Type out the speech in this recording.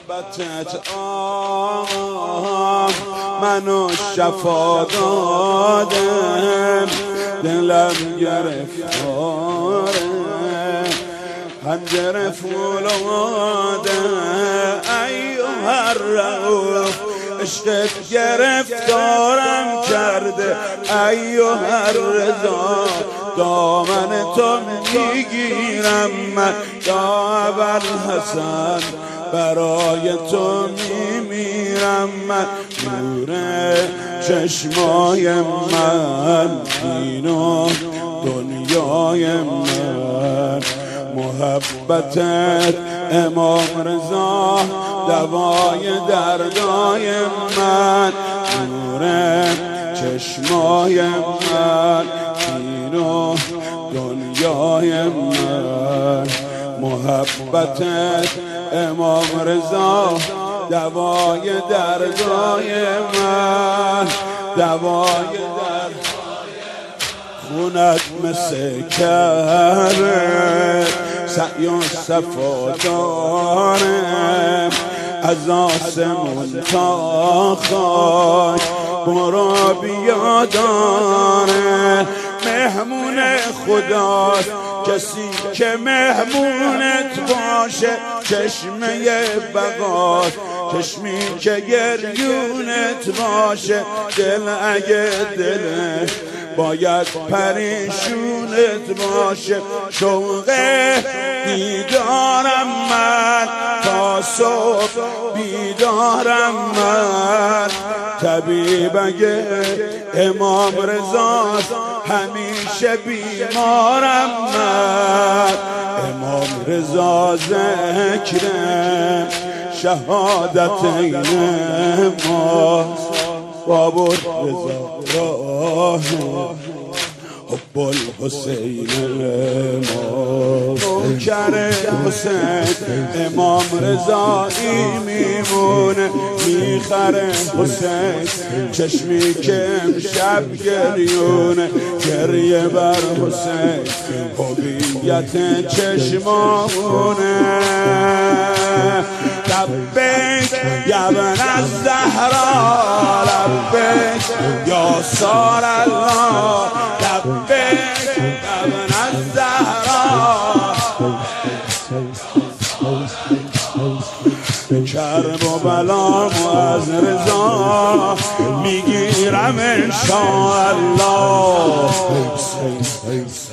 محبتت منو شفا دادم، دلم گرفتاره خنجر فولاده. ایوه الرؤوف عشقت گرفتارم کرده، ایوه الرضا دامن تو میگیرم من، یا ابوالحسن برای تو میمیرم من. نور چشمای من دین و دنیای من، محبتت امام رضا دوای دردای من. نور چشمای من دین و دنیای من، محبتت امام رضا دوای دردای من، دوای درد. خونت مثل کرد سعی و صفا دارم، از آسمون تا خاک برو بیا داره. مهمون خداست کسی که مهمونت باشه، چشمه بقاست چشمی که گریونت باشه. دل اگه دلش باید پریشونت باشه، شوق دیدارم من تا صبح بیدارم من. طبیب اگه امام رضاست همیشه بیمارم من. امام رضا ذکرم شهادتین ماست، بابا رضا راه حب الحسین ماست. نوکر حسین امام رضایی میمونه، میخره حسین چشمی که امشب گریونه. گریه بر حسین هویت چشمامونه. لبیک یا ابن الزهرا، لبیک یا سار الله، لبیک یا ابن الزهرا. کرب و بلامو از رضا میگیرم انشاءالله.